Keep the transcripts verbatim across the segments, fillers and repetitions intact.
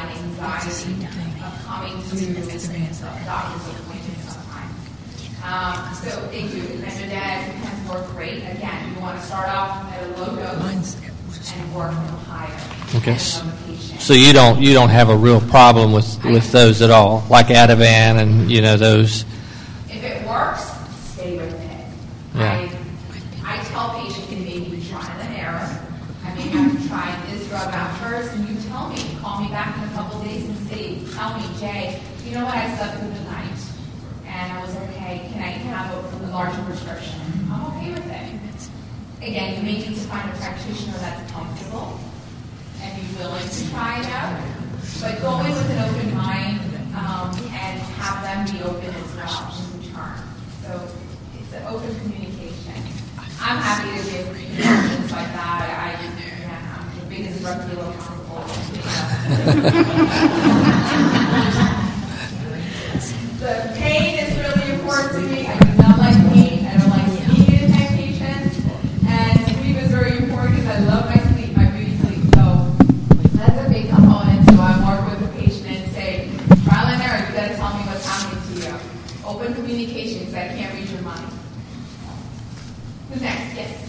borderline anxiety of coming to a doctor's appointment sometimes. Um, so they do. Benzodiazepines work great. Again, you want to start off at a low dose and work them higher. Okay. So you don't you don't have a real problem with, with those at all, like Ativan and you know those. If it works, stay with it. Yeah. I, I tell patients to maybe trial and error. I may have to try this drug out first, and you tell me, call me back in a couple of days and say, tell me, Jay, you know what, I slept through the night, and I was okay. Can I have a, a larger prescription? I'm okay with it. Again, you may need to find a practitioner that's comfortable and be willing to try it out, but go in with an open mind um, and have them be open as well in return. So it's an open communication. I'm happy to give options like that. I, yeah, I'm the biggest drug dealer possible. The pain is really important to me. I do not like pain. I don't like speaking to my patients. And sleep is very important because I love my sleep, my beauty sleep. So that's a big component. So I work with the patient and say, trial and error, you got to tell me what's happening to you. Open communication because I can't read your mind. Who's next? Yes.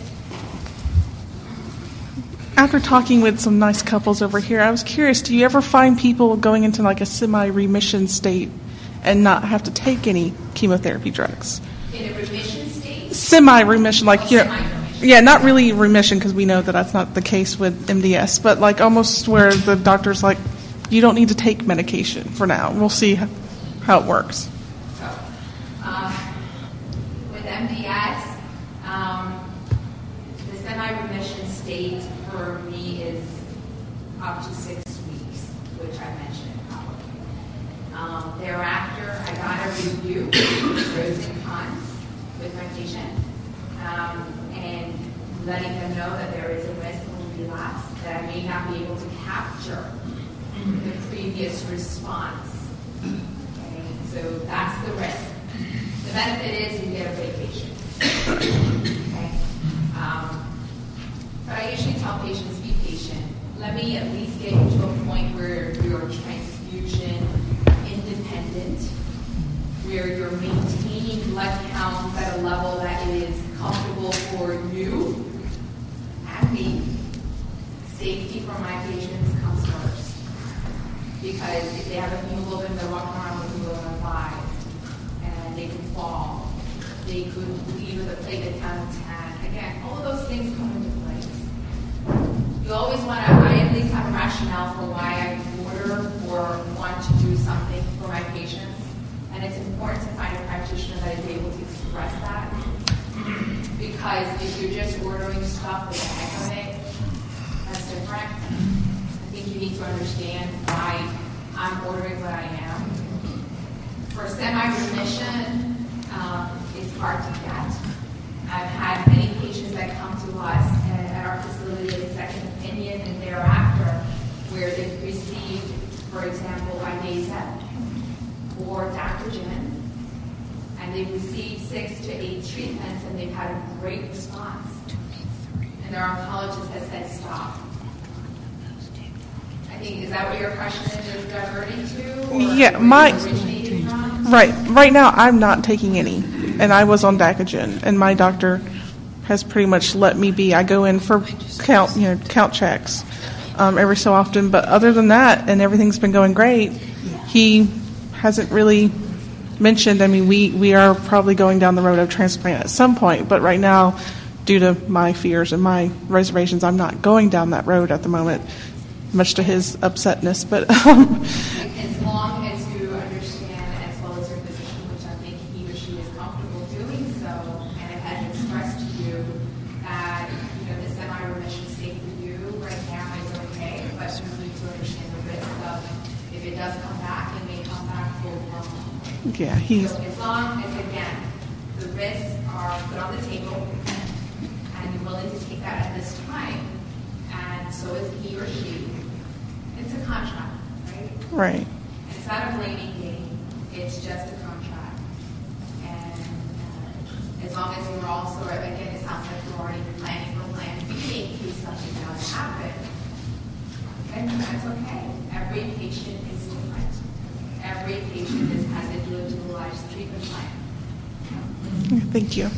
After talking with some nice couples over here, I was curious, do you ever find people going into like a semi-remission state and not have to take any chemotherapy drugs? In a remission state? Semi-remission, like, Oh, you know, semi-remission. yeah, not really remission because we know that that's not the case with M D S, but like almost where the doctor's like, you don't need to take medication for now. We'll see how it works. So, um, with M D S, um, the semi-remission state for me is up to six weeks, which I mentioned probably. Um, thereafter, I got a review, pros and cons, with my patient, um, and letting them know that there is a risk of relapse, that I may not be able to capture the previous response. Okay, so that's the risk. The benefit is you get a vacation. Okay. Um, but I usually tell patients, be patient. Let me at least get you to a point where you're transfusion independent, where you're maintaining blood counts at a level that is comfortable for you and me. Safety for my patients comes first. Because if they have a hemoglobin, they're walking around with hemoglobin five, and they can fall. They could leave with a platelet count of ten. Again, all of those things come into place. You always want to, I at least have a rationale for why I order or want to do something for my patients. And it's important to find a practitioner that is able to express that. Because if you're just ordering stuff for the heck of it, that's different. I think you need to understand why I'm ordering what I am. For semi-remission, um, it's hard to get. I've had many patients that come to us at, at our facility at a second opinion and thereafter, where they've received, for example, Idesa or Dactogen, and they've received six to eight treatments and they've had a great response. And their oncologist has said, stop. I think, is that what your question is diverting to? Or Yeah, my, originated from? right, right now I'm not taking any, and I was on Dacogen, and my doctor has pretty much let me be. I go in for count, you know, count checks um, every so often, but other than that, and everything's been going great, he hasn't really mentioned, I mean, we, we are probably going down the road of transplant at some point, but right now, due to my fears and my reservations, I'm not going down that road at the moment, much to his upsetness. But um, as long as you understand, as well as your physician, which I think he or she is comfortable doing so, and it has expressed to you that, you know, the semi-remission state for you right now is okay, but you need to understand the risk of, if it does come back, it may come back full blown. yeah, he's So as long as, again, the risks are put on the table, and you're willing to take that at this time, and so is he or she. It's a contract, right? right. It's not a blaming game. It's just a contract. And uh, as long as you're also, again, it sounds like you're already planning for plan B in case something does happen. Okay? and that's okay. Every patient is different. Every patient is, has a individualized treatment plan. Thank you.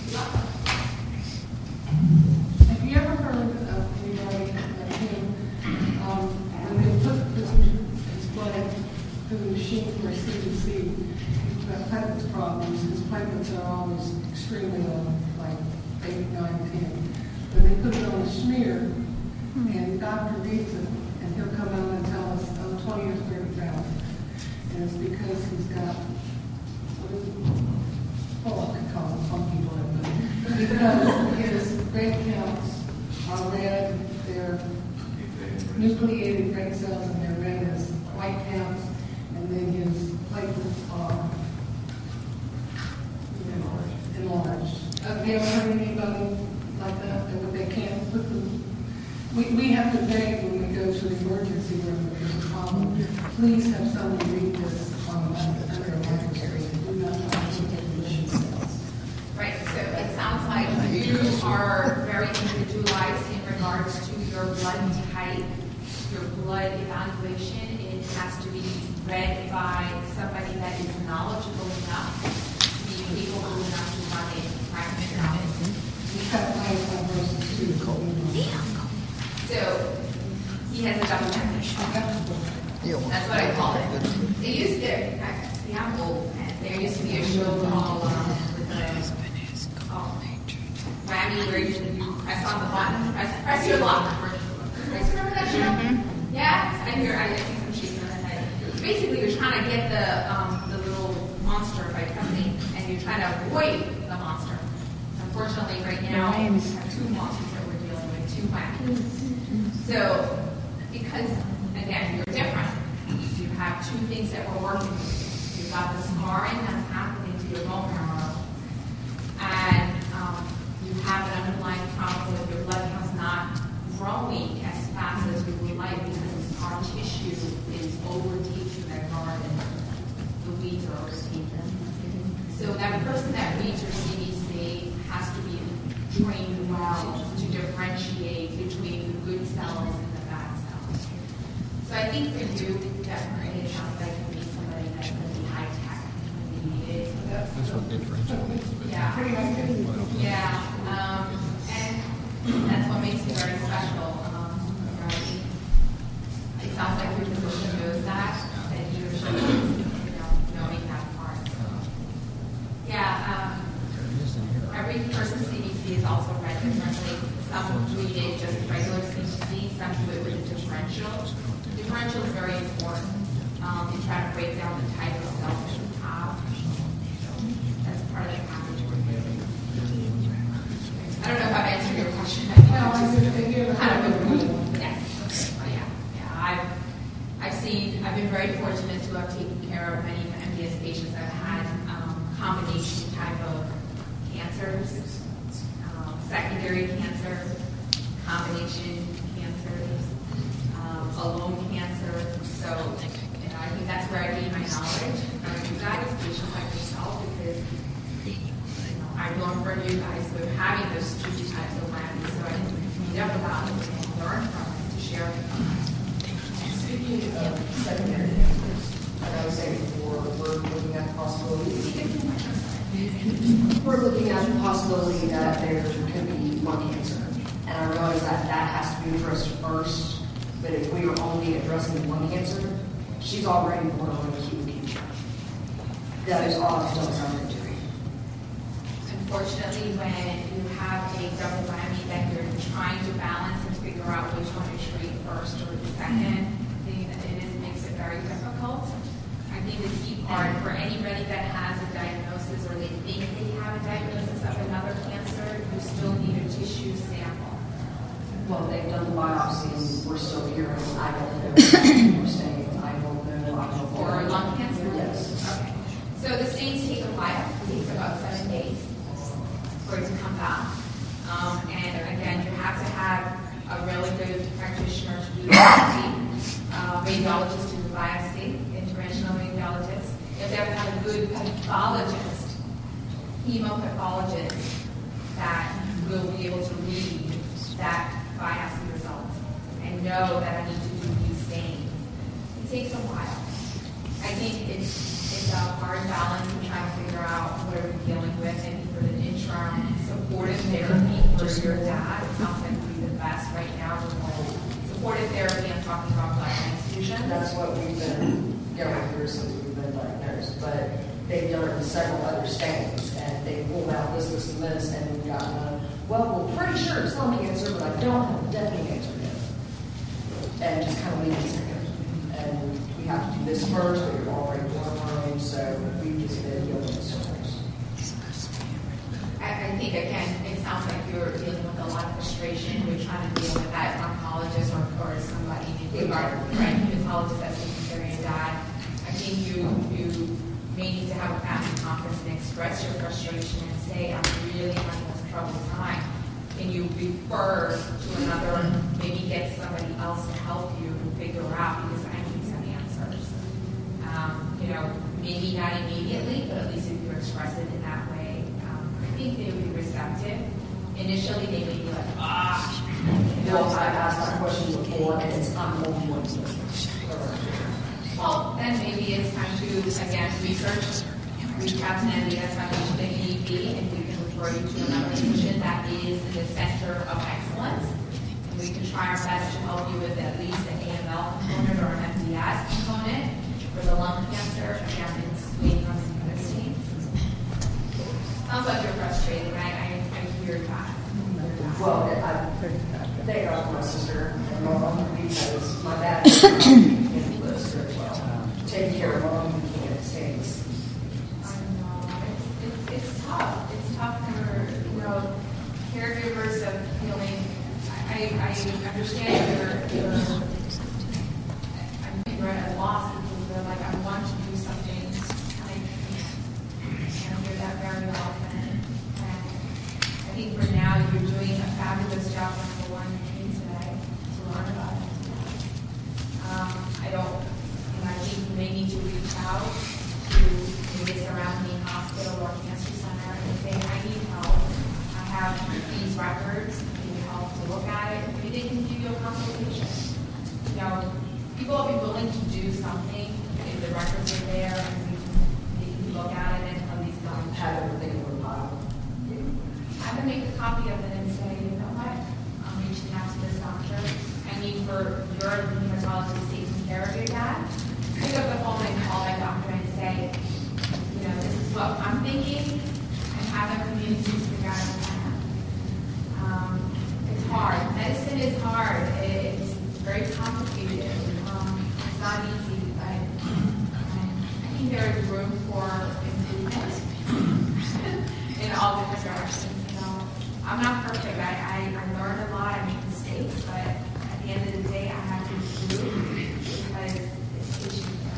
Have you ever heard of anybody like him, um, when they put his, his blood through the machine for C D C, he's got platelet problems, his platelets are always extremely low, like eight, nine, ten. But they put it on a smear, and the doctor reads it, and he'll come out and tell us, oh, twenty years very fast. And it's because he's got, what is it? Well, I could call it funky blood, but because his red counts are red, they're nucleated red cells, and they're red as white counts, and then his platelets are enlarged. enlarged. Have you ever heard anybody like that, that they can't put them? We, we have to beg when we go to the emergency room if there's a problem. Please have someone read this on a under a microscope. Do not try to get machine cells. Right, so it sounds like you are very individualized in regards to your blood type, your blood evaluation. It has to be read by somebody that is knowledgeable enough to be capable enough to run a practice out. We have myelofibrosis too. So he has a double definition. That's what I call it. They used to, see, I'm old, and there used to be a show called um, with the oh, Whammy, where you, you press on the button, press, press your luck. Guys remember that show? Mm-hmm. Yeah, I hear, I see some shaking on the head. Basically, you're trying to get the um, the little monster by pressing, and you're trying to avoid the monster. Unfortunately, right now, we have two monsters that we're dealing with, two whammies. So, because, again, you're different. You have two things that we're working with. You've got the scarring that's happening to your bone marrow, and um, you have an underlying problem with your blood counts not growing as fast as you would like because the scar tissue is overtaking that garden. The weeds are overtaking. So that person that reads your C D C has to be trained well to differentiate between the good cells and the bad cells. So I think for you, definitely it sounds like you need somebody that's going to be high tech when you need it. That's what differentiates. Yeah. Yeah. Um, and that's what makes you very special. Um, you know, I think it sounds like your physician knows that, and you should, you know, knowing that part. So, yeah. Um, every person's C D C is also read differently. Some read it just regular C D C, some do it with a differential. Differential is very important. Um, you try to break down the type of cells that you have. That's part of the package we're doing. I don't know if I've answered your question. I No, I just kind of a yes. Oh, yeah. Yeah. I've I've seen. I've been very fortunate to have taken care of many M D S patients. I've had um, combination type of cancers, um, secondary cancer, combination cancers, um, alone cancer. So you know, I think that's where I gain my knowledge from you guys, patients like yourself, because you know, I've learned from you guys with having those two types of whammies, so I can read up about it and learn from it to share with them. Speaking of secondary cancers, like I was saying before, we're looking at the possibility. We're looking at the possibility that there could be lung cancer. And I realize that that has to be addressed first, but if we are only addressing lung cancer, she's already borderline acute leukemia. That is all still something to read. Unfortunately, when you have a double whammy that you're trying to balance and figure out which one to treat first or the second, I think that it is, makes it very difficult. I think the key part for anybody that has a diagnosis or they think they have a diagnosis of another cancer, you still need a tissue sample. Well, they've done the biopsy and we're still hearing, I don't know, we're saying, I don't know, I don't know. Or lung cancer? Yes. Okay. So the stains take a while. It takes about seven days for it to come back. Um, and again, you have to have a really good practitioner to do the biopsy, uh, radiologist to do the biopsy, interventional radiologist. If they have a good pathologist, hemopathologist, that will be able to read that biopsy result and know that I need to do these stains takes a while. I think it's, it's a hard balance in trying to figure out what are we dealing with, and for the interim supportive therapy for your dad, it sounds like would be the best right now. Supportive therapy, I'm talking about blood transfusion. That's what we've been going through since we've been diagnosed, but they've done it in several other states, and they pulled out this, this, and this, and we've gotten a, well, we're pretty sure it's lung cancer, but I don't have a definite answer yet. And just kind of leave it there. And we have to do this first, but you're already warm, so we've just been dealing with circles. I, I think, again, it sounds like you're dealing with a lot of frustration. You're trying to deal with that oncologist or, or somebody, right, hematologist that's taking care of your dad. I think you, you may need to have a family conference and express your frustration and say, I'm really having this troubled time. Can you refer to another, maybe get somebody else to help you figure out, because I need some answers. Um, you know, maybe not immediately, but at least if you express it in that way, um, I think they would be receptive. Initially, they may be like, ah. You know, Well, I've asked that question before, and it's I'm the only one to listen. Well, then maybe it's time to, again, research, reach out to M D S Foundation if need be, and we can refer you to another institution that is in the center of excellence. And we can try our best to help you with at least an A M L component or an M D S component for the lung cancer. Again, it's waiting on the United States. Sounds like you're frustrated, right? I, I hear that. Well, I thank God for my sister and mom, because my dad is in the list as well. Taking care of mom in the United States. I know. It's, it's, it's tough. It's tough for, you know, caregivers of feeling, I, I understand you're, you're, I think you're at a loss because they're like, I want to do something. I can't hear that very often. And I think for now, you're doing a fabulous job with the one you came today to learn about it. Um, I don't, you know, I think you may need to reach out to maybe surrounding hospital or cancer center and say, I need help. I have these records. Can you help to look at it? Maybe they can give you a consultation. You know, people will be willing to do something if the records are there and we can, they can look at it and at least go and Have everything in one pile. have them make a copy of it and say, you know what, I'm reaching out to this doctor. I need for your hematologist taking care of your dad. Pick up the phone and call that doctor and say, you know, this is what I'm thinking, and have them communicate to figure out a plan. Um, it's hard. Medicine is hard. It's very complicated. Um, it's not easy, but um, I think there is room for improvement in all different directions. You know, I'm not perfect. I, I, I learn a lot. I make mistakes, but at the end of the day, I have to improve because it's patient care.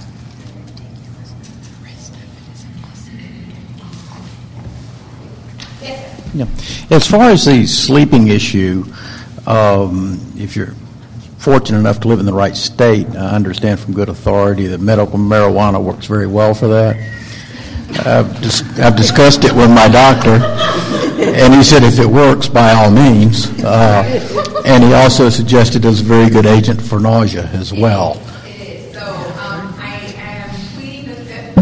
Yes, sir. Yeah. As far as the sleeping issue, um, if you're fortunate enough to live in the right state, I understand from good authority that medical marijuana works very well for that. I've, dis- I've discussed it with my doctor, and he said if it works, by all means. Uh, and he also suggested it's a very good agent for nausea as well. It is. So um, I am pleading the fifth on.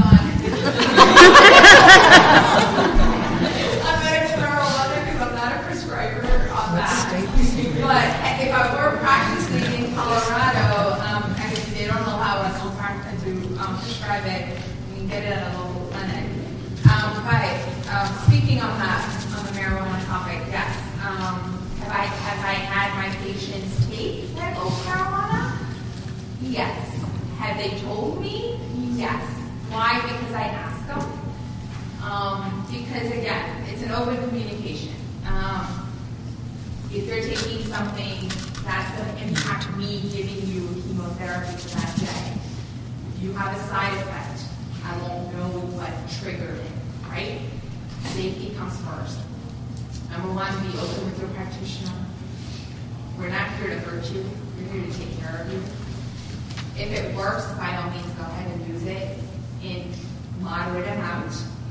I'm medical marijuana because I'm not a prescriber on that. But if I were practicing in Colorado, um, I mean, they don't allow us to, practice, to um, prescribe it. We can get it at a local clinic. Um, but um, speaking on that, on the marijuana topic, yes. Um, have I have I had my patients take medical marijuana? Yes. Have they told me? Yes. Why? Because I asked them. Um, because again, it's an open communication. Um, if they're taking something that's going to impact me giving you chemotherapy for that day, if you have a side effect, I won't know what triggered it, right? Safety comes first. Number one, be open with your practitioner. We're not here to hurt you. We're here to take care of you. If it works, by all means, go ahead and use it in moderate amount.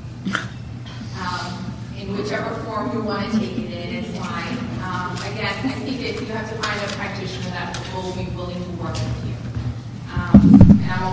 Um, in whichever form you want to take it in, it's fine. Um, again, I think that you have to find a practitioner that will be willing to work with you. Um, and I'm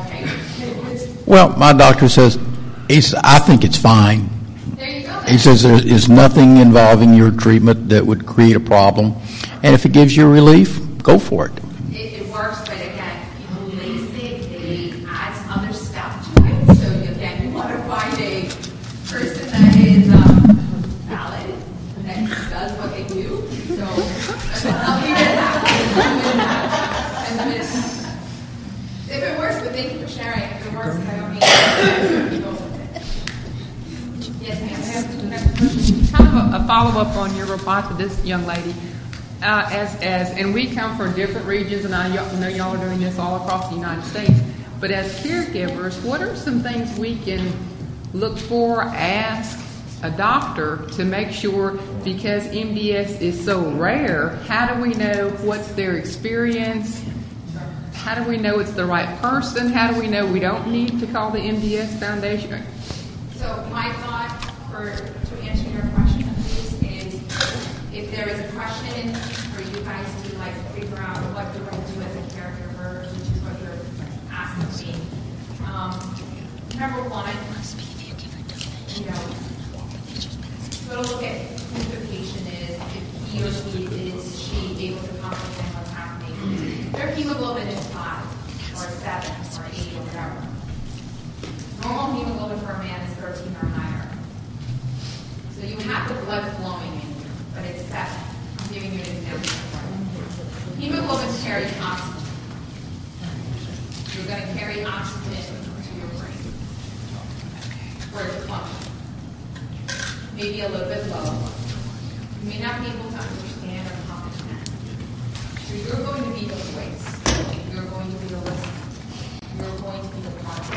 Well, my doctor says, he's, I think it's fine. There you go. He says there is nothing involving your treatment that would create a problem. And if it gives you relief, go for it. It, it works, but again, people lace it, they add other stuff to it. So again, you want to find a person that is um, valid, that does what they do. So I'll leave it at that. I'll leave it at that. If it works, but thank you for sharing. If it works, I don't need to go with it. Yes, ma'am. Kind of a, a follow-up on your reply to this young lady. Uh, as, as, and we come from different regions, and I y- know y'all are doing this all across the United States, but as caregivers, what are some things we can look for, ask a doctor to make sure, because M D S is so rare, how do we know what's their experience? How do we know it's the right person? How do we know we don't need to call the M D S Foundation? So my thought for to answer your question, please, is if there is a question for you guys to like figure out what do I do as a caregiver, which is what you're asking me. Um, number one, you know, sort of look at who the patient is, if he or she is she able to comprehend what's happening. Their hemoglobin is five or seven or eight or whatever. Normal hemoglobin for a man is thirteen or higher. So you have the blood flowing in you, but it's seven. I'm giving you an example. Hemoglobin carries oxygen. You're going to carry oxygen to your brain for it to function. Maybe a little bit low. You may not be able to understand or comprehend. So you're going to be the voice. You're going to be the listener. You're going to be the partner.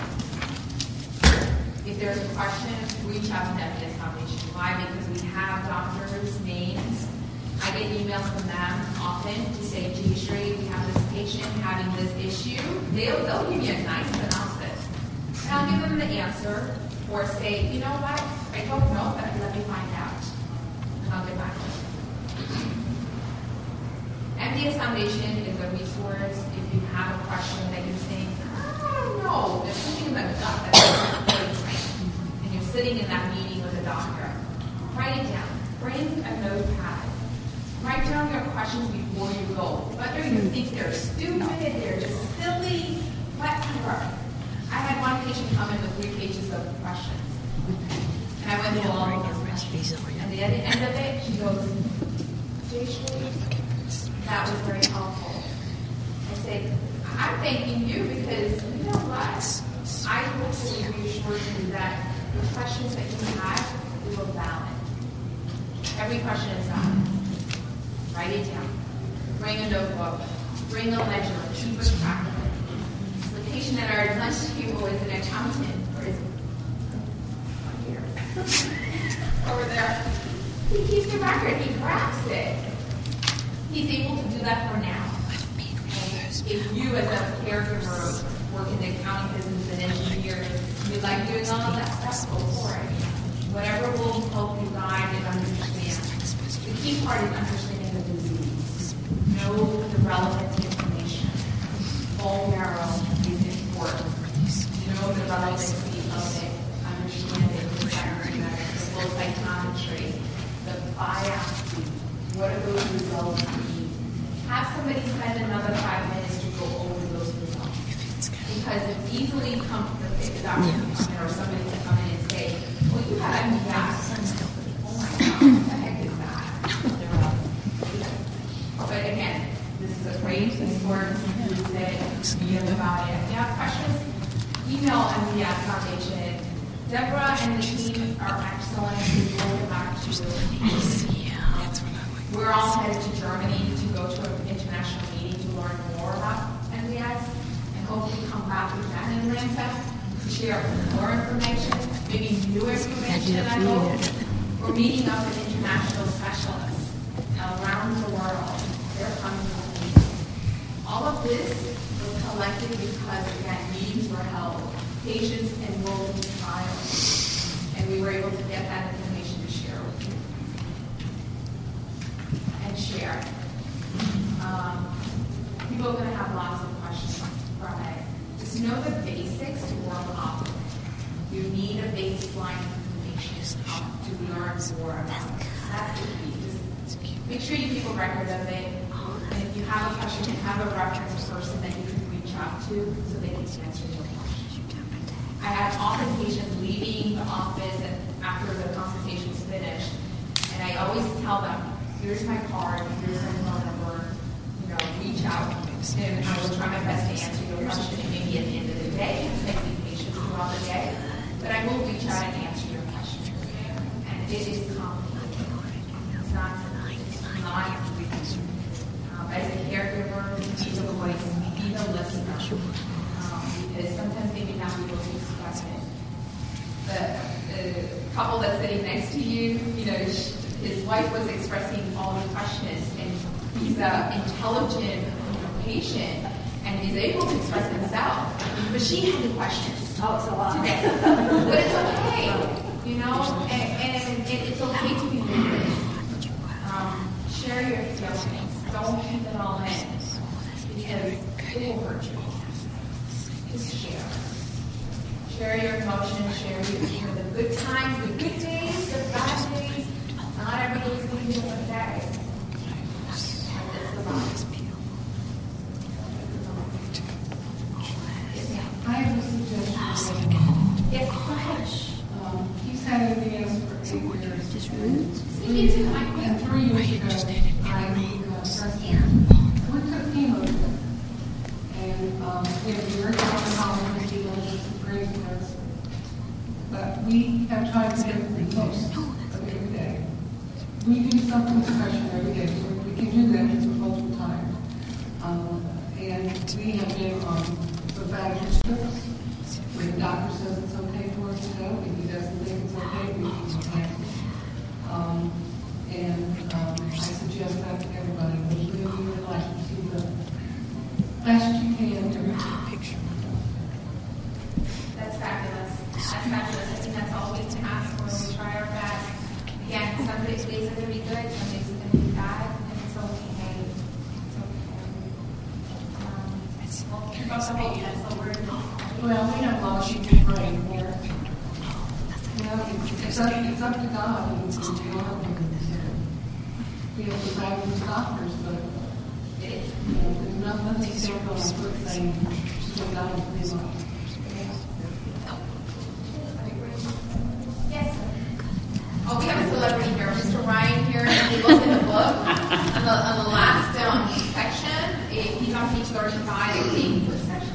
If there's a question, reach out to M D S Foundation. Why? Because we have doctors' names. I get emails from them often to say, gee, Sheree, we have this patient having this issue. They'll, they'll give you a nice synopsis. And I'll give them the answer, or say, you know what, I don't know, but let me find out. And I'll get back to you. M D S Foundation is a resource if you have a question that you're saying, I don't know, there's something in the gut that's really trained. And you're sitting in that meeting with a doctor. Write it down. Bring a notepad. Write down your questions before you go. Whether you think they're stupid, they're just silly, whatever. I had one patient come in with three pages of questions. And I went through all of those questions. And at the end of it, she goes, Jay, that was very helpful. I said, I'm thanking you because, you know what? I hopefully reassured you that the questions that you had were valid. Every question is valid. Write it down. Bring a notebook. Bring a ledger. Keep a track of it. So the patient at our lunch table is an accountant, or is here, over there. He keeps the record. He grabs it. He's able to do that for now. And if you, as a caregiver, work in the accounting business and engineering, you like doing all of that stuff, go for it. Whatever will help you guide and understand. The key part is understanding the disease. Know the relevant information. Bone marrow is important. Know the relevancy of it. Understand it. The cytogenetics, the flow cytometry, the biopsy. What are those results mean? Have somebody spend another five minutes to go over those results. Because it's easily come to pick a doctor or somebody to come in and say, well, you had M D S. Oh my God, what the heck is that? But again, this is a great resource. You said you know about it. If you have questions, email M D S Foundation. Deborah and the team are excellent. We will get back to you. We're all headed to Germany to go to an international meeting to learn more about M D S and hopefully come back again in Atlanta to share more information, maybe new information, I hope. We're meeting up with international specialists around the world. They're coming to the meeting. All of this was collected because, again, meetings were held, patients enrolled in trials, and we were able to get that information to share with you. And share. Um, people are going to have lots of questions, right? Just to know the basics to work off. You need a baseline information to learn more about it. That's the key. Just make sure you keep a record of it. And if you have a question, have a reference person that you can reach out to so they can answer your question. I have often patients leaving the office and after the consultation is finished, and I always tell them, here's my card, here's my phone number, you know, reach out, and I will try my best to answer your question. It may be at the end of the day, because I see patients throughout the day, but I will reach out and answer your question. And it is complicated. It's not, it's not easy. Um, as a caregiver, be the voice, be the listener, um, because sometimes they may not be able to express it. The, the couple that's sitting next to you, you know, she, his wife was expressing all the questions, and he's an intelligent you know, patient, and he's able to express himself. But she had the questions. Oh, it's a lot. Today. But it's okay, you know, and, and, and it's okay to be nervous. Um, share your feelings. Don't keep it all in, because it will hurt you. Just share. Share your emotions, share your, you know, the good times, the good days, the bad days. Not every day is going to be a good day. That's the life. I have a suggestion. Yes, go ahead. Um, he's had M D S for eight years. Speak into the mic. And three years ago, I uh, breast cancer. We took chemo. And um, we have a very oncologist, he knows it's a great nurse. But we have tried to do most of every day. We do something special every day, so we can do that multiple times. Um, and we have been on the vaginal strips. When the doctor says it's okay for us to go, if he doesn't think it's okay, we can cancel. Um, and um, I suggest that to everybody. We really would like to see the best you can every picture. That's fabulous. That's fabulous. I think that's all we can ask for. We try our best. Again, some days days are going to be good, some days are going to be bad, and it's okay. It's okay. Um, well, keep up the hope. That's the word. Well, we have a lot of people praying here. You know, it's up, it's up to God. And it's up to God. We have to back those doctors, but It is. you know, there's not nothing still on the foot saying she's going to die in three months. Yes. Oh, we have a celebrity here, Mister Ryan here. If you look in the book, on the, on the last um, section, it, he's on page thirty-five, I think, which section?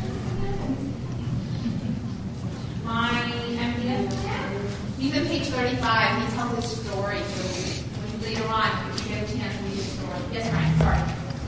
My M D S plan? He's on page thirty-five. He tells his story. So when later on, if you get a chance to read his story. Yes, Ryan, sorry.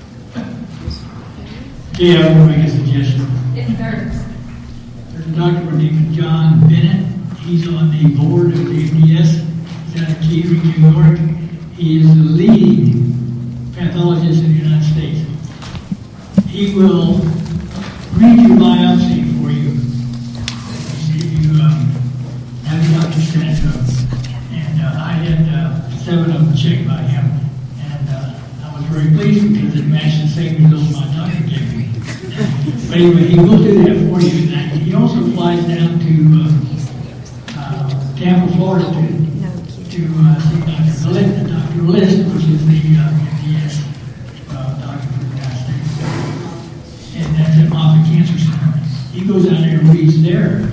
Yeah, I will make a suggestion. Yes, sir. There's a doctor named John Bennett. He's on the board of the M D S. He's out of Keene, New York. He is the leading pathologist in the United States. He will read your biopsy for you. You um, have your doctor stand up. And uh, I had uh, seven of them checked by him. And uh, I was very pleased because it matched the same results my doctor gave me. But anyway, he will do that for you. And he also flies down to uh, uh, Tampa, Florida to, to uh, see Doctor List, Doctor List, which is the uh, M D S uh, doctor for the United States. And that's at Moffitt Cancer Center. He goes out there and reads their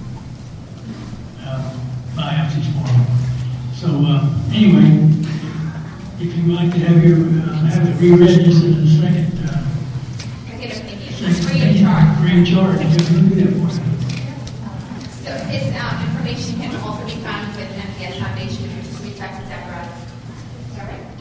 uh, biopsies for him. So uh, anyway, if you would like to have your uh, have it reread, this is the second. Uh, It's free of charge. Free of charge. Just do that for you. So his um, information can also be found with M D S Foundation. You just reach out to Deborah. Is that right?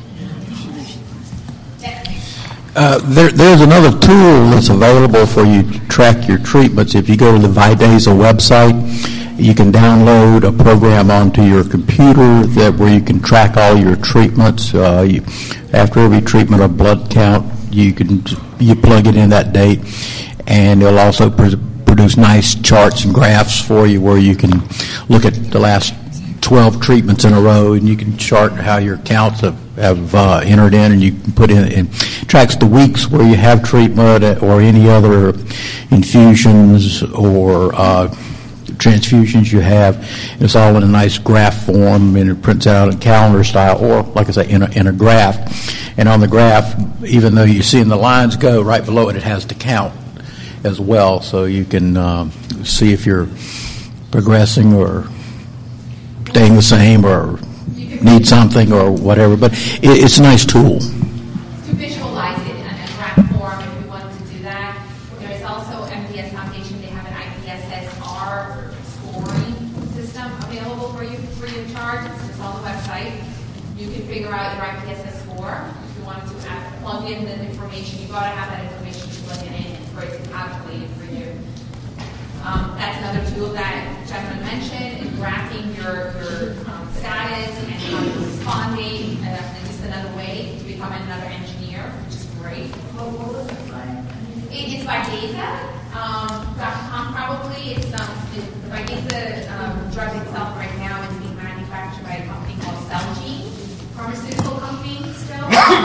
Yes. Uh, there, there's another tool that's available for you to track your treatments. If you go to the Vidasa website, you can download a program onto your computer that where you can track all your treatments. Uh, you, after every treatment or blood count, you can you plug it in that date, and it'll also pr- produce nice charts and graphs for you where you can look at the last twelve treatments in a row, and you can chart how your counts have, have uh, entered in, and you can put in, it tracks the weeks where you have treatment or any other infusions or uh, transfusions you have. It's all in a nice graph form, and it prints out in calendar style, or like I say, in a, in a graph. And on the graph, even though you're seeing the lines go right below it, it has to count as well, so you can um, see if you're progressing or staying the same or need something or whatever. But it, it's a nice tool. To visualize it in a graph form, if we wanted to do that, there is also M D S Foundation. They have an I P S S R scoring system available for you free of charge. It's on the website. You can figure out your I P S S score. If you wanted to add, plug in the information, you've got to have that information to plug it in for it to calculate it for you. Um, that's another tool that gentleman mentioned, is graphing your, your um, status and how you're responding, uh, and just another way to become another engineer, which is great. What, what was it like? It is Vidasa um, dot com probably. It's um, it, the Vidasa um, drug itself right now is being manufactured by a company called Celgene, pharmaceutical company still.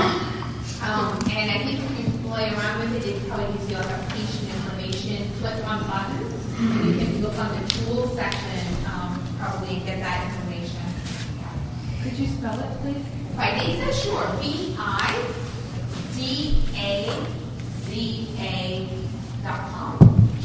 um, and I think if you play around with it, it probably gives you like a patient information, click on buttons. And you can look on the tools section, um, probably get that information. Could you spell it, please? Vidasa, sure. V I D A Z A dot com.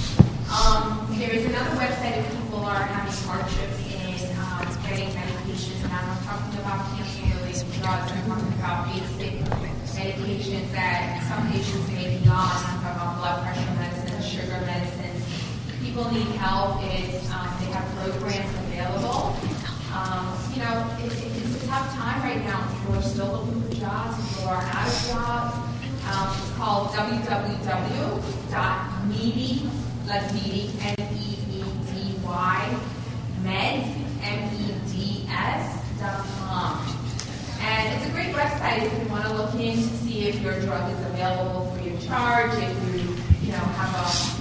Um, there is another website if people are having hardships in um, getting medications, and I'm not talking about cancer-related drugs. I'm talking about basic medications that some patients may be on. I'm talking about blood pressure medicine, sugar medicine. People need help. It's, um, they have programs available. Um, you know, it, it, it's a tough time right now. People are still looking for jobs. People are out of jobs. Um, it's called w w w dot meedy, like meedy, M E E D Y, meds, M E D S dot com. And it's a great website if you want to look in to see if your drug is available free of charge, if you, you know, have a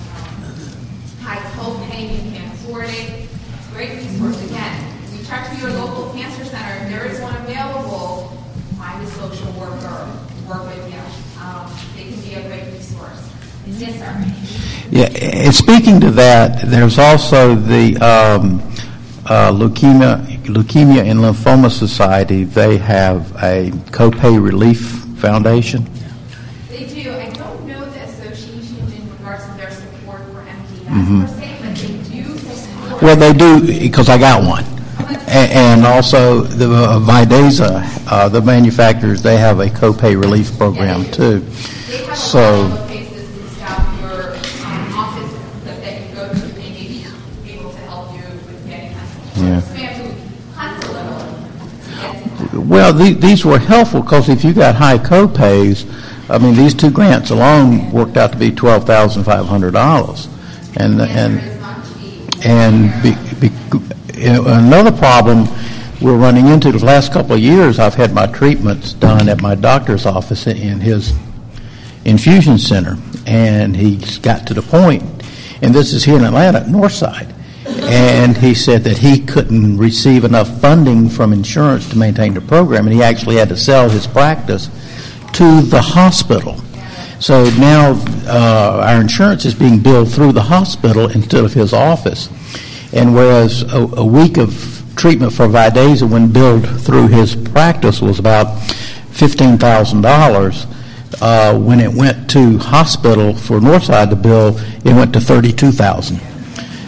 high copay, you can't afford it. It's a great resource. Again, reach out to your local cancer center. If there is one available, find a social worker, work with you. Um, they can be a great resource. Yes, sir. Yeah, and speaking to that, there's also the um, uh, Leukemia, Leukemia and Lymphoma Society. They have a copay relief foundation. They do. I don't know the association in regards to their support for M D S Mm-hmm. per se, but they do support. Well, they do, because I got one. A- And also, the uh, Vidasa, uh, the manufacturers, they have a copay relief program, too. They have a So, lot of cases and stuff. Your um, office that they can go to, they may be able to help you with getting that. Yeah. So we have to hunt a little to get to well, the- these were helpful, because if you got high copays, I mean, these two grants alone worked out to be twelve thousand five hundred dollars. And, and, Cancer is not cheap. and be, be, you know, another problem we're running into the last couple of years, I've had my treatments done at my doctor's office in his infusion center, and he's got to the point, and this is here in Atlanta, Northside, and he said that he couldn't receive enough funding from insurance to maintain the program, and he actually had to sell his practice to the hospital. So now uh, our insurance is being billed through the hospital instead of his office. And whereas a, a week of treatment for Vidasa when billed through his practice was about fifteen thousand dollars, uh, when it went to hospital for Northside to bill, it went to thirty-two thousand dollars.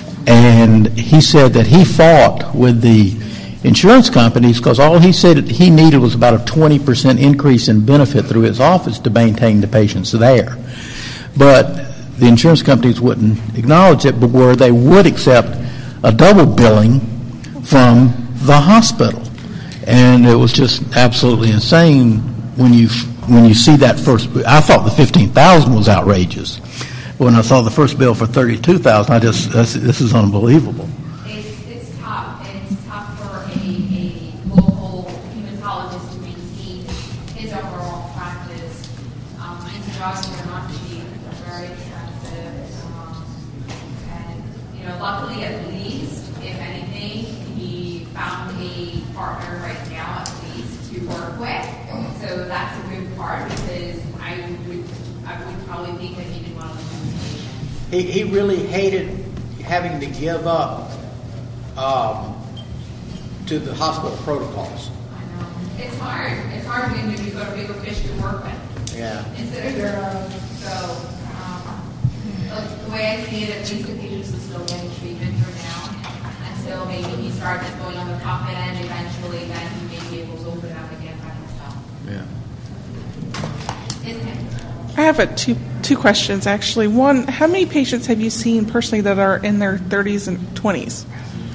And he said that he fought with the insurance companies because all he said he needed was about a twenty percent increase in benefit through his office to maintain the patients there. But the insurance companies wouldn't acknowledge it, but where they would accept a double billing from the hospital. And it was just absolutely insane when you when you see that first. I thought the fifteen thousand was outrageous. When I saw the first bill for thirty-two thousand, I just this, this is unbelievable. It's, it's tough, and it's tough for a, a local hematologist to maintain his overall practice. Um, these drugs are not cheap; they're very expensive. Um, and you know, luckily, at least, if anything, he found a partner right now, at least, to work with. he, he really hated having to give up um, to the hospital protocols. I know. It's hard. It's hard when you've got a bigger fish to work with. Yeah. Instead of your, so, um, the- the way I see it, at least the patients will still getting treatment for now until maybe he starts going on the top end, eventually then he may be able to open it up again by himself. Yeah. Isn't it? I have a two two questions actually. One, how many patients have you seen personally that are in their thirties and twenties?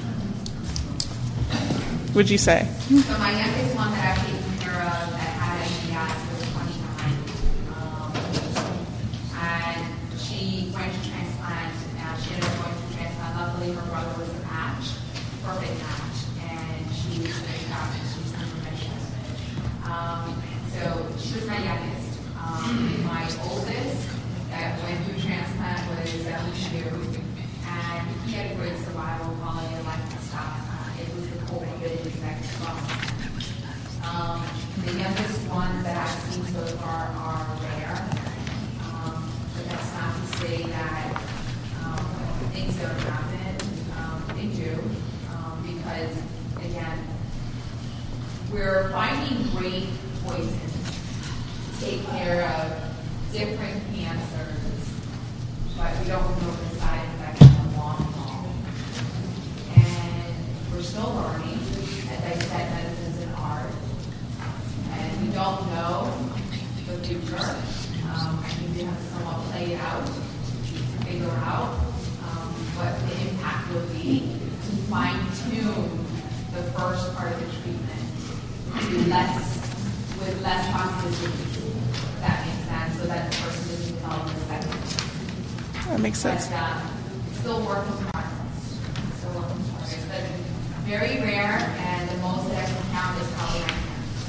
Would you say? So my youngest one that I've taken care of that had M D S was twenty-nine. Um, and she went to transplant. Uh, she ended up going to transplant. Luckily, her brother was a match, perfect match. And she was very happy. She was in remission. Um, so she was my youngest. Um, my oldest that went through transplant was seventy-two. And he had a great survival, quality of life and stuff. Uh, it was the comorbidity that caused. Um, the youngest ones that I've seen so far are rare. Um, but that's not to say that um, things don't happen. Um, they do. Um, because, again, we're finding great poisons to take care of different cancers, but we don't know the side effects in the long haul. And we're still learning. As I said, medicine is an art. And we don't know the future. Um, I think we have to somewhat play it out to figure out um, what the impact will be to fine-tune the first part of the treatment to be less, with less toxicity. If that makes sense, so that the person doesn't develop the second. That makes sense. But, uh, it's still work in progress. Still work in progress. But very rare, and the most that I can count is probably nine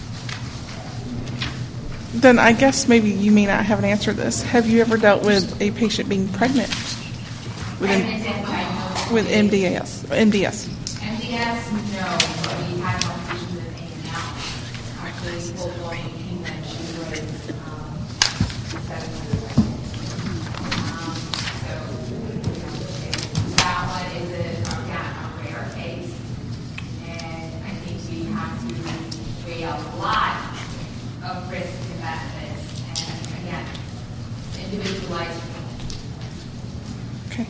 hands. Then I guess maybe you may not have an answer to this. Have you ever dealt with a patient being pregnant with, Pregnant M- and diagnosed with M D S? M D S. M D S, no, but we had one patient with A M L. Actually, full-blown leukemia, and she was um, seven years old. Um, so, you know, that one is a, again, a rare case. And I think we have to weigh a lot of risk and benefits. And again, individualized. Okay.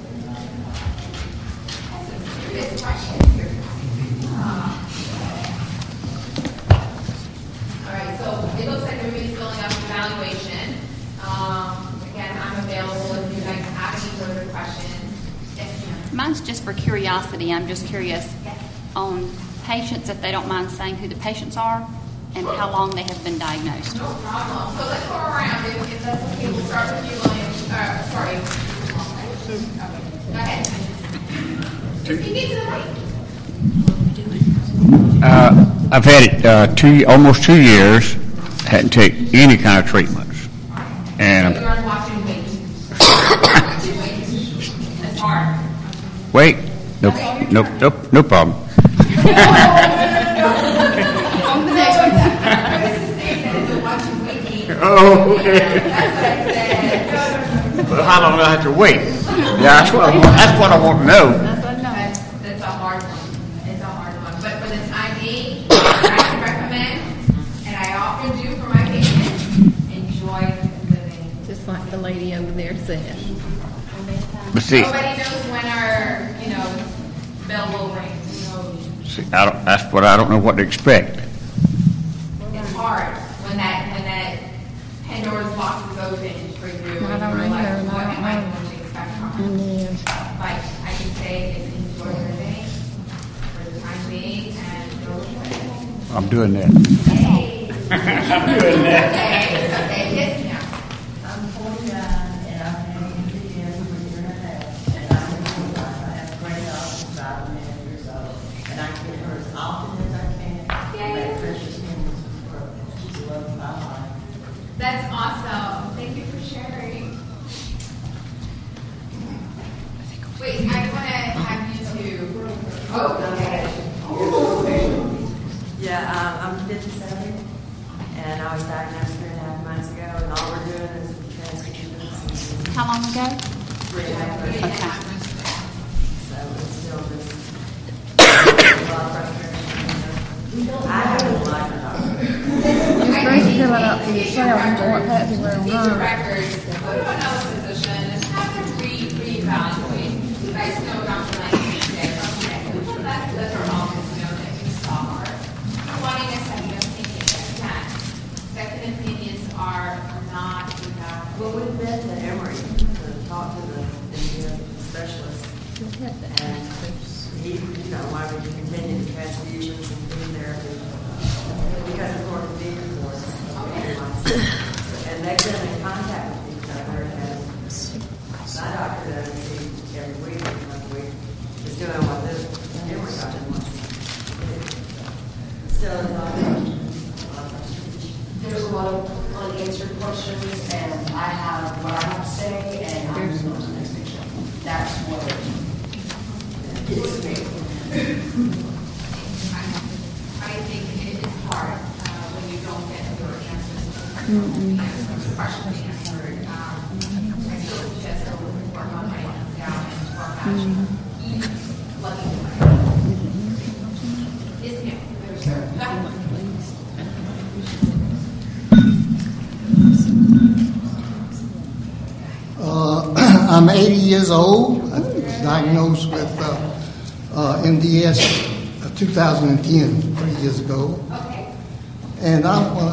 That's some serious questions here. Uh, All right, so it looks like everybody's filling out the evaluation. Um, again, I'm available if you guys have any further questions. Yes, ma'am. Mine's just for curiosity. I'm just curious Yes. on patients, if they don't mind saying who the patients are and how long they have been diagnosed. No problem. So let's go around. If, if that's okay, we'll start with you, William. Uh, sorry. Okay. Go ahead. Just speak into the mic. Uh, I've had it uh, two, almost two years. Hadn't taken any kind of treatments, and So you're on watch and wait. Watch and wait. That's hard. wait, nope, nope, nope, no problem. On the next one. I was just saying that it's a watch and wait game. Oh, okay. That's what I said. Well, how long do I have to wait? Yeah, that's what I want, that's what I want to know. That's, that's a hard one. It's a hard one. But for the time being, I can recommend, and I often do for my patients, enjoy living. Just like the lady over there said. But see, Nobody knows when our, you know, bell will ring. Who knows? see, I don't, that's what I don't know what to expect. It's hard when that when that Pandora's box is open for you. I and don't you're either, like, and I what don't am I know. going to expect from it? But I can say it's enjoy living for the time being and go with it. I'm doing that. Hey. I'm doing that. Okay, it's okay. Yes, ma'am. I'm forty-nine, and I've been in the gym for a year and a half, and I'm in my life. I have a granddaughter, about a million years old, and I get her as often as I can. Yay. Make precious memories with her. She's the love of my life. That's awesome. Thank you for sharing. Wait, I want to have you to. Oh, okay. Yeah, um, I'm fifty-seven, and I was diagnosed three and a half months ago, and all we're doing is transfusions. How long ago? Three and a records, procedure records, go to another physician and have them re, reevaluate. You guys know Doctor Lang said, okay, we put that liver office, you know, that you saw her. Wanting a second opinion, that's that. Second opinions are not without. Well, we've been to Emory to talk to the India specialist. And he, you know, why would you continue the transfusions and food therapy? Because it's more convenient for us. And they've been in contact with each other, and my doctor doesn't see every week, every week, is doing what this Emory doctor wants. Still is on. There's a lot of unanswered questions, and I have what I have to say, and I'm moving on to the next picture. That's what it is to me. I think it is hard uh, when you don't get your answers. Answers, questions answered. Um, I still suggest that we work on writing them down and work out each lucky Yes, ma'am. There's Uh, I'm eighty years old. I was diagnosed with uh, uh, M D S uh, two thousand ten, three years ago. Okay. And I want to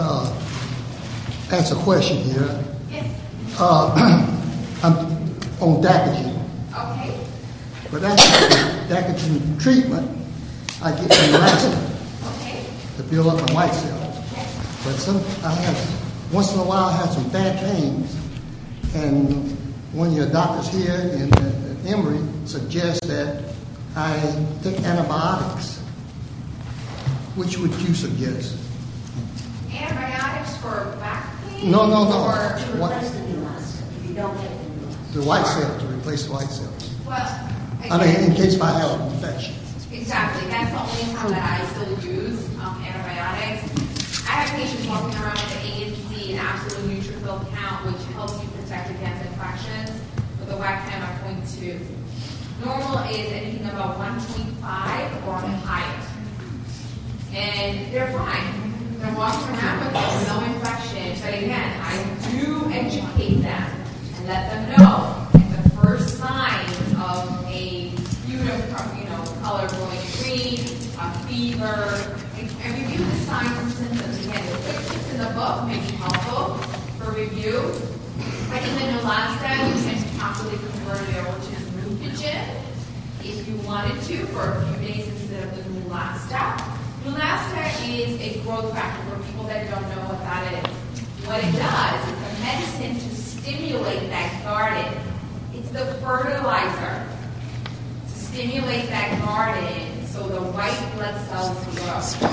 uh, ask a question here. Yes. Uh, I'm on Dacogen. Okay. But after Dacogen treatment, I get relaxing Okay. to build up my white cells. But some, I have, once in a while, I have some bad pains. And one of your doctors here in uh, Emory suggests that I take antibiotics. Which would you suggest? Antibiotics for back pain? No, no, no. Or To What- replace the neurons, if you don't take the neurons. The white cells, to replace the white cells. Well, I mean, in again, case if I have an infection. exactly. That's the only time that I still use um, antibiotics. I have patients walking around with the A N C, an absolute neutrophil count, which helps you protect against infections. With a W A C count of zero point two. Normal is anything about one point five or higher. And they're fine. They're walking around with no infection. But again, I do educate them and let them know that the first signs of a sputum, you know, color going green, a fever, and review the signs and symptoms. Again, the quick tips in the book may be helpful for review. I think the Neulasta, you can possibly convert it over to Neupogen if you wanted to for a few days instead of the Neulasta. Neulasta is a growth factor for people that don't know what that is. What it does, it's a medicine to stimulate that garden. It's the fertilizer to stimulate that garden so the white blood cells grow.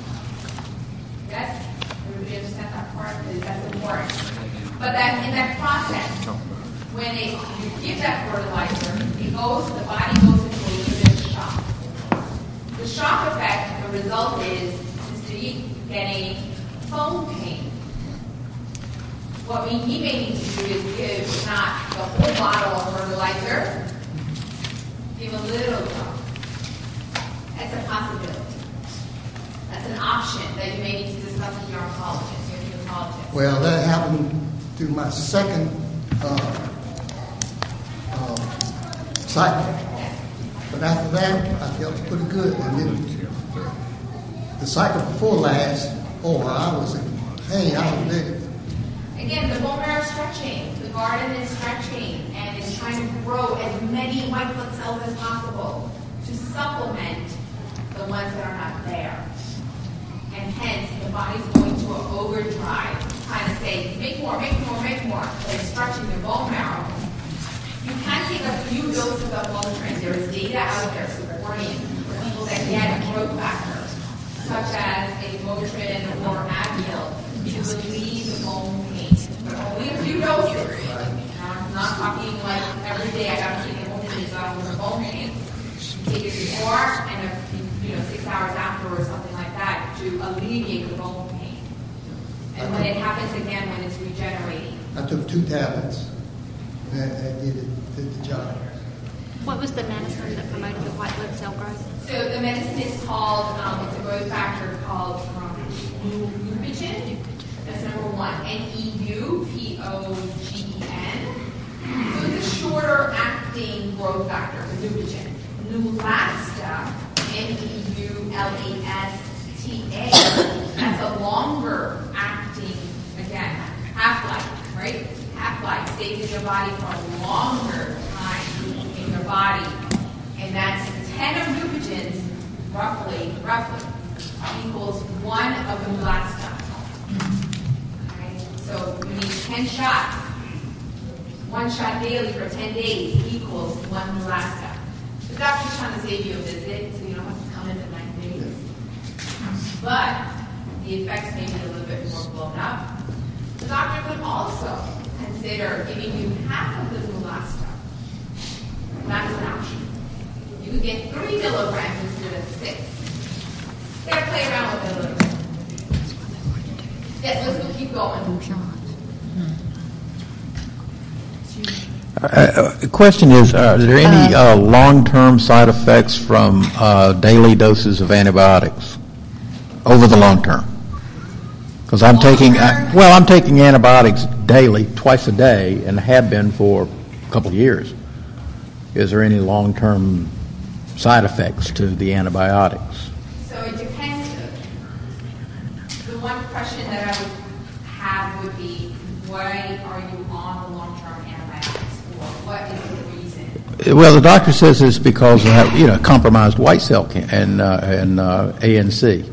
Yes? Everybody understand that part? Because that's important. But that in that process, when it, you give that fertilizer, it goes, the body goes into a little bit of shock. The shock effect, the result is, instead of getting foam pain. What we he may need to do is give not the whole bottle of fertilizer, give a little drop. That's a possibility. That's an option that you may need to discuss with your oncologist, your hematologist. Well, that happened through my second uh, uh, cycle. But after that, I felt pretty good. And then the cycle before last, oh, I was in pain. I was ready. Again, the bone marrow is stretching. The garden is stretching and is trying to grow as many white blood cells as possible to supplement the ones that are not there. And hence, the body's going to an overdrive, kind of say, make more, make more, make more. But it's stretching the bone marrow. You can take a few doses of Motrin. There is data out there supporting for people that get a growth factor, such as a Motrin or Advil, to relieve the bone pain. But only a few doses. I'm not talking like every day I got to take a Motrin so I don't have bone pain. Take it before and a few, you know, six hours after or something like that to alleviate the bone pain. And when it happens again, when it's regenerating. I took two tablets. That, that did, it, did the job. What was the medicine that promoted the white blood cell growth? So the medicine is called, um, it's a growth factor called um, Neupogen. That's number one. N E U P O G E N. So it's a shorter acting growth factor, Neupogen. Neulasta, N E U L A S T A, that's a longer acting, again, half-life, right? Half-life stays in your body for a longer time in your body. And that's ten of Neupogens, roughly, roughly, equals one of the Neulasta. Okay? So you need ten shots. One shot daily for ten days equals one Neulasta. The doctor's trying to save you a visit, so you don't have to come in for nine days. But the effects may be a little bit more blown up. The doctor could also consider giving you half of the Neulasta. That's an option. You could get three milligrams instead of six. You gotta play around with it a little bit. Yes, let's go keep going. Uh, the question is, are there any uh, long-term side effects from uh, daily doses of antibiotics over the long term? Because I'm taking, uh, well, I'm taking antibiotics daily, twice a day, and have been for a couple of years. Is there any long-term side effects to the antibiotics? So it depends. The one question that I would have would be, why are you on the long-term antibiotics for? What is the reason? Well, the doctor says it's because of, you know, compromised white cell can- and uh, and uh, A N C.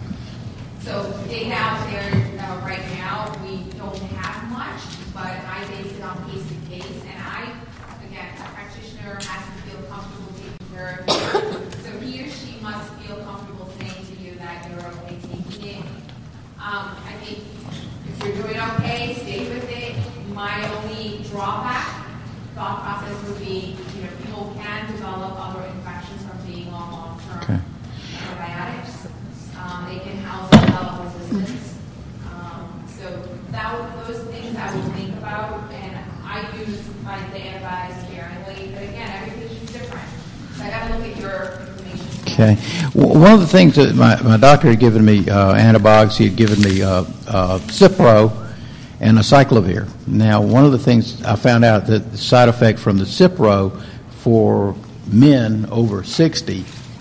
So data out there uh, right now, we don't have much, but I base it on case to case, and I, again, a practitioner has to feel comfortable taking care of you. So he or she must feel comfortable saying to you that you're okay taking it. Um, I think if you're doing okay, stay with it. My only drawback thought process would be, you know, people can develop other infections from being on long-term Okay. antibiotics. Um, they can also develop resistance. Um, so that would, those things I would think about, and I use my the antibiotics sparingly. But again, every patient's different, so I got to look at your information. Okay. W- One of the things that my, my doctor had given me uh, antibiotics, he had given me uh, uh, Cipro and acyclovir. Now, one of the things I found out that the side effect from the Cipro for men over sixty,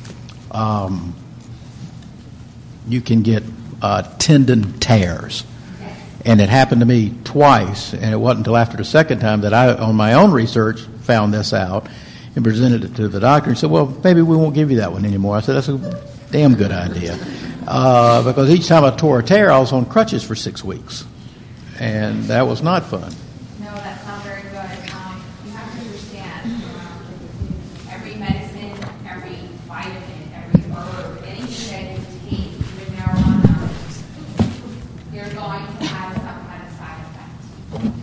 um, you can get uh, tendon tears. And it happened to me twice, and it wasn't until after the second time that I, on my own research, found this out and presented it to the doctor and said, well, maybe we won't give you that one anymore. I said, that's a damn good idea. Uh, because each time I tore a tear, I was on crutches for six weeks. And that was not fun. No, that's not very good. Um, you have to understand, um, every medicine, every vitamin, every herb, anything that you take, even marijuana, you're going to have some kind of side effect.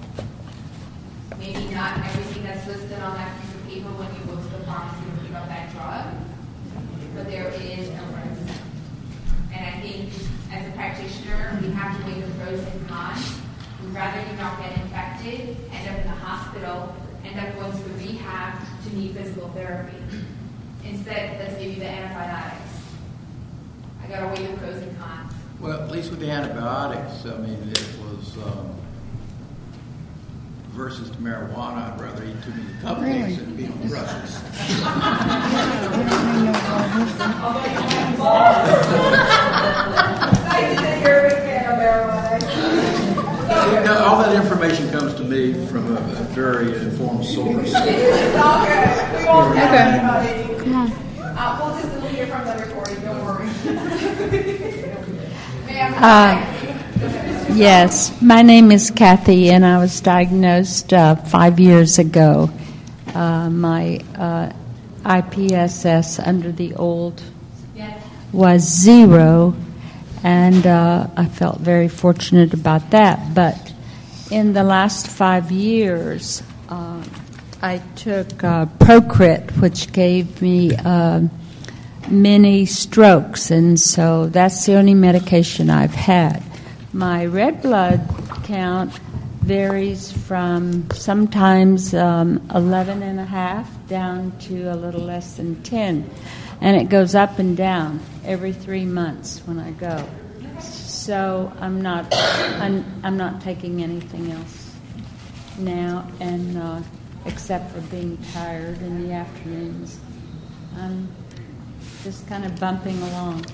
Maybe not everything that's listed on that piece of paper when you go to the pharmacy to pick up that drug, but there is a risk. And I think as a practitioner, we have to weigh the pros and cons. We'd rather you not get infected, end up in the hospital, end up going to rehab to need physical therapy. Instead, let's give you the antibiotics. I got to weigh the pros and cons. Well, at least with the antibiotics, I mean, it was um, versus the marijuana. I'd rather eat too many cupcakes than be on crutches. You know, all that information comes to me from a, a very informed source. It's all good. We won't tell Okay. anybody. Come on. Uh, we'll just delete it from the recording. Don't worry. Ma'am. Uh, yes, my name is Kathy, and I was diagnosed uh, five years ago. Uh, my uh, I P S S under the old was zero, and uh, I felt very fortunate about that. But in the last five years, uh, I took uh, Procrit, which gave me uh, many strokes, and so that's the only medication I've had. My red blood count varies from sometimes um, eleven and a half down to a little less than ten, and it goes up and down every three months when I go. So I'm not, I'm, I'm not taking anything else now, and uh, except for being tired in the afternoons. I'm just kind of bumping along.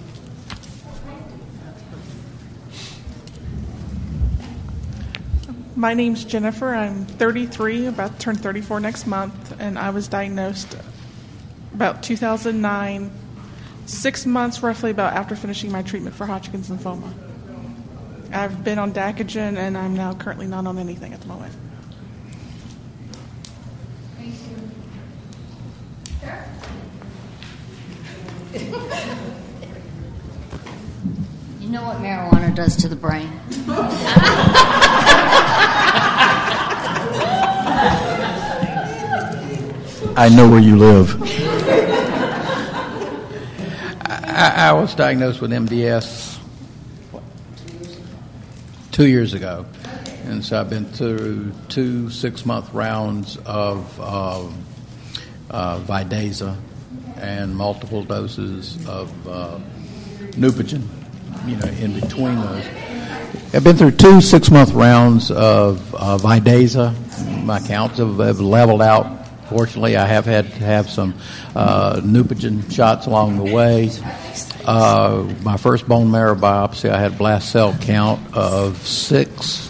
My name's Jennifer. I'm thirty-three, about to turn thirty-four next month, and I was diagnosed about two thousand nine, six months roughly about after finishing my treatment for Hodgkin's lymphoma. I've been on Dacogen, and I'm now currently not on anything at the moment. Thank you. Sir? You know what marijuana does to the brain? I know where you live. I, I was diagnosed with M D S what, two years ago, and so I've been through two six-month rounds of uh, uh, Vidasa and multiple doses of uh, Neupogen, you know, in between those. I've been through two six-month rounds of uh, Vidasa. My counts have, have leveled out. Fortunately, I have had to have some uh, Neupogen shots along the way. Uh, my first bone marrow biopsy, I had blast cell count of six.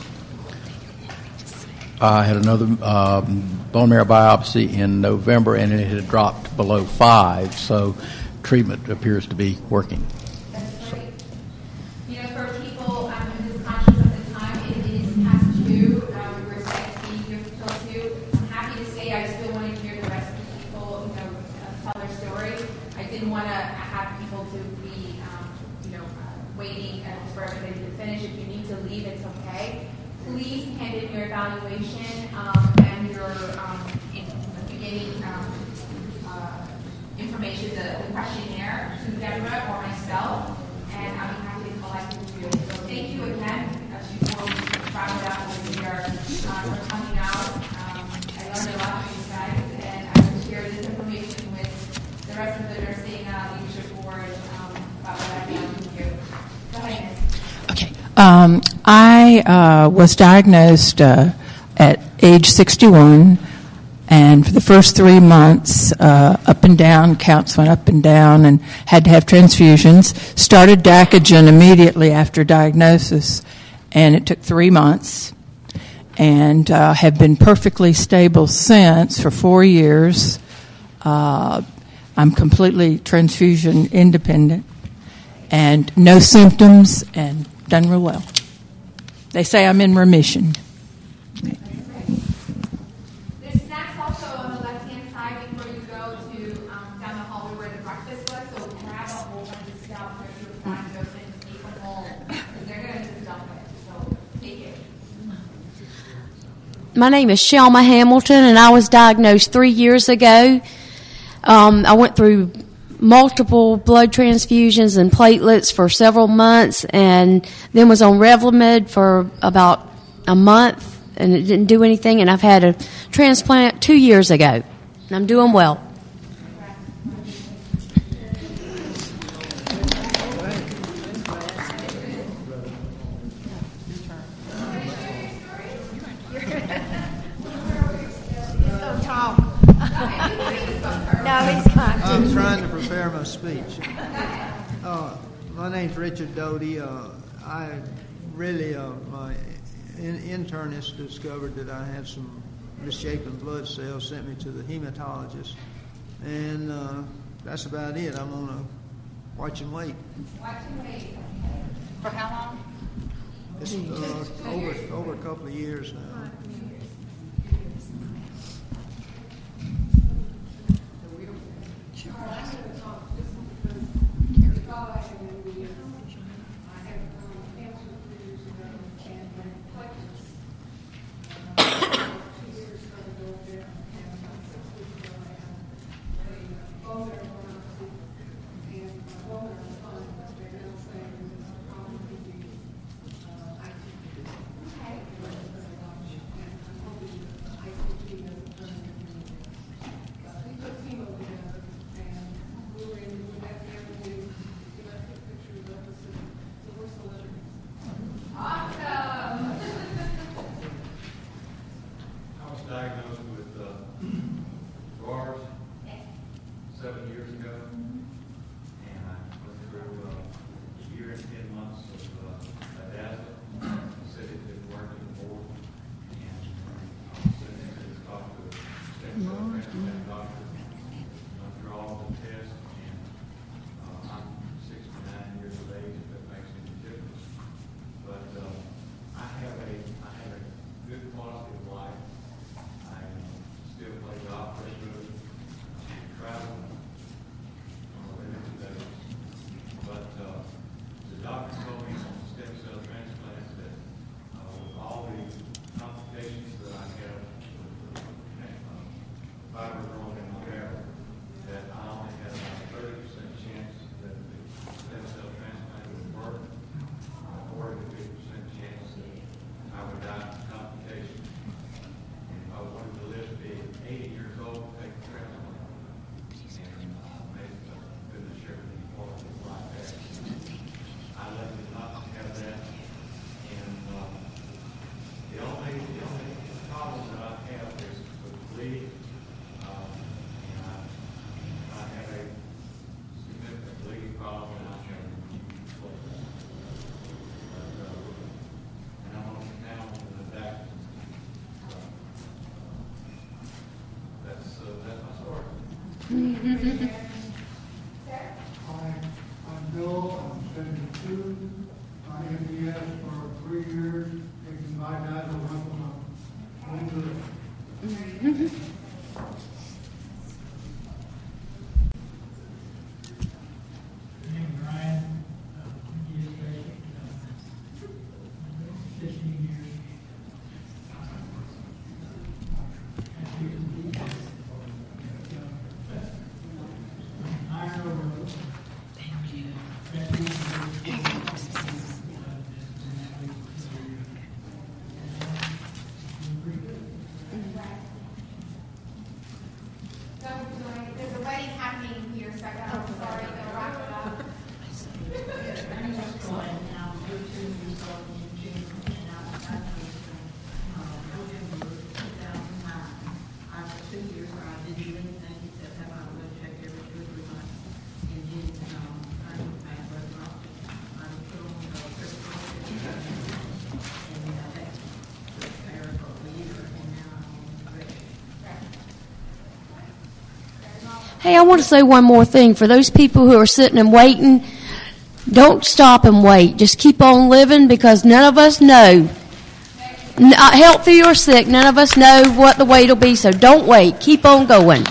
I had another um, bone marrow biopsy in November, and it had dropped below five, so treatment appears to be working. That's great. You know, for people um, who's conscious of the time, it is past two. Um, we're expected to be here till two. I'm happy to say I still want to hear the rest of the people, you know, uh, tell their story. I didn't want to have people to be, um, you know, uh, waiting uh, for everybody to finish. If you need to leave, it's okay. Please hand in your evaluation um, and your um, in, beginning um, uh, information, the, the questionnaire, to Deborah or myself, and I'll be happy to collect it with you. So thank you again, as you know, wrap it up over here uh, for coming out. Um, I learned a lot from you guys, and I will share this information with the rest of the nursing uh, leadership board um, about what I've been able to do. Go ahead, Miz. Um, I uh, was diagnosed uh, at age sixty-one, and for the first three months, uh, up and down, counts went up and down, and had to have transfusions. Started Dacogen immediately after diagnosis, and it took three months, and uh, have been perfectly stable since for four years. Uh, I'm completely transfusion independent, and no symptoms, and done real well. They say I'm in remission. There's snacks also on the left-hand side before you go to um, down the hallway where the breakfast was, so grab a whole bunch of stuff that you're trying to take them home, because they're going to just dump it, so take it. My name is Shelma Hamilton, and I was diagnosed three years ago. Um, I went through multiple blood transfusions and platelets for several months, and then was on Revlimid for about a month, and it didn't do anything, and I've had a transplant two years ago, and I'm doing well. I'm trying to prepare my speech. Uh, my name's Richard Doty. Uh, I really, uh, my in- internist discovered that I had some misshapen blood cells, sent me to the hematologist, and uh, that's about it. I'm on a watch and wait. Watch and wait. For how long? It's uh, over over a couple of years now. seven years ago, and I went through uh, a year and ten months of uh, Adazza. The city didn't work anymore, and I was sitting there to talk to a stem cell transplant doctor. Went through all the tests, and uh, I'm sixty-nine years of age, if that makes any difference. But uh, I have a I have a good quality of life. I still play golf regularly, travel on a limited basis. But uh, the doctor told me on stem cell transplants that uh, with all the complications that I have with uh, fiber growing in my barrel, that I only had about a thirty percent chance that the stem cell transplant would work, a forty to fifty percent chance that I would die from complications. And if I wanted to live to be eighty years old, take the transplant. And uh, maybe goodness share with me quality of life there. I elected not to have that. And uh, the only the only problem that I have is with bleeding. Um, and I, I have a significant bleeding problem, and I have platelets. But, uh, and I'm on now on the back. So, that's uh, that's my story. Hi, I'm Bill, I'm seventy-two, I'm M D S for three years, taking my dad to once a month. Going to the My name is Ryan, uh, he is patient, uh, fifteen years. As you can see, uh, iron overload. Thank you. There's a wedding happening here, so I'm sorry, to wrap it up. Hey, I want to say one more thing. For those people who are sitting and waiting, don't stop and wait. Just keep on living, because none of us know. N- uh, healthy or sick, none of us know what the wait will be, so don't wait. Keep on going.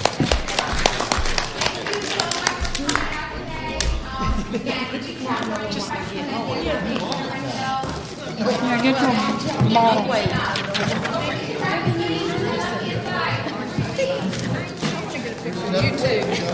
Yeah, get your bottle. You too.